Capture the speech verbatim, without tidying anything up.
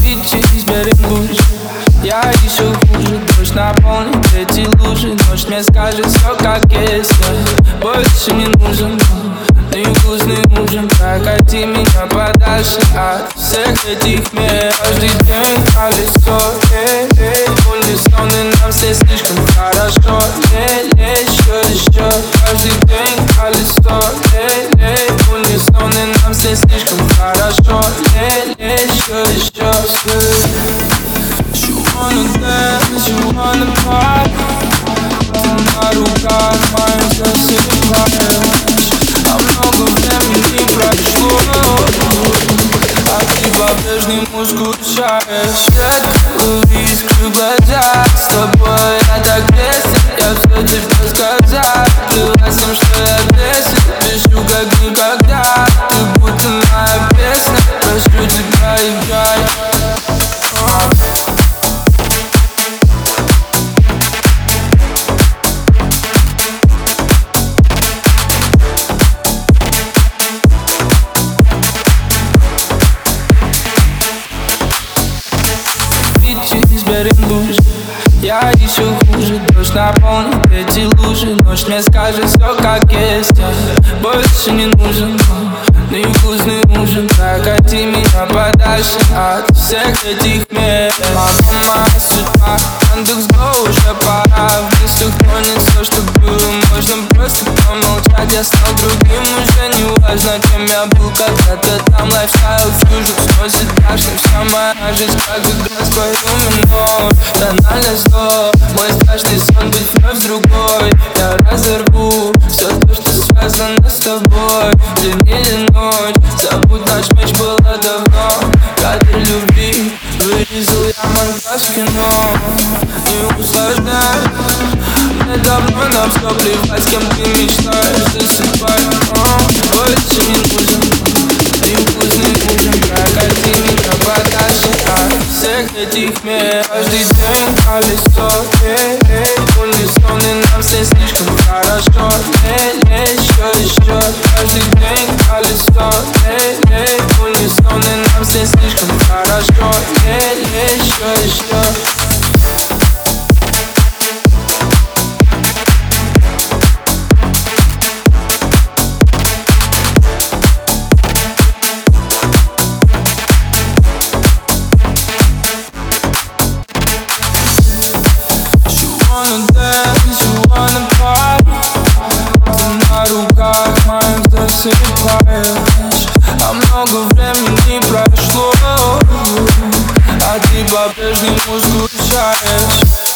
Бичи из Беренбуш, я еще хуже. Дождь наполнит эти лужи. Ночь мне скажет все как есть. Я больше не нужен, ты вкусный ужин. Прокати меня подальше от всех этих мест. Каждый день колесо, эй, эй. Унесённый нам все слишком хорошо. Эй, эй, еще, еще. Каждый день колесо, эй, эй. Унесённый нам все слишком хорошо. Эй, эй, еще, еще. You wanna dance, you wanna party. Ты на руках моих засыпаешь. А много времени прошло, а ты по-прежнему скучаешь. Редко искры в глазах, с тобой я так весел. Я все тебе сказать, плевать всем, что я весел. Пишу как никогда, ты будто моя песня. Прошу тебя, играй. Из Беренбуш, я еще хуже. Дождь наполнит эти лужи. Ночь мне скажет все как есть. Я больше не нужен, ты вкусный ужин. Прокати меня подальше от всех этих мест. Мама, судьба, Яндекс.Го уже пора. В мыслях тонет все, что было. Можно просто помолчать. Я стал другим, уже не важно, кем я был когда-то. Там лайфстайл фьюжн сносит башню. Вся моя жизнь как игра с твоим иной. Тональное зло, мой страшный сон быть вновь другой. Я разорву все то, что связано с тобой. День или ночь, забудь, наш меч было давно. Кадр любви, вырезал я монтаж кино. Не усложняй, мне давно на все плевать, с кем ты мечтаешь. Засыпай, больше не нужен, ты вкусный ужин. Прокати меня подальше от всех этих мест. Каждый день колесо, эй, эй. Унесённый нам все слишком хорошо. Эй, эй, еще, еще. Каждый день колесо, эй, эй. Унесённый нам все слишком хорошо. Эй, эй, еще, еще. А много времени прошло, а ты по-прежнему скучаешь.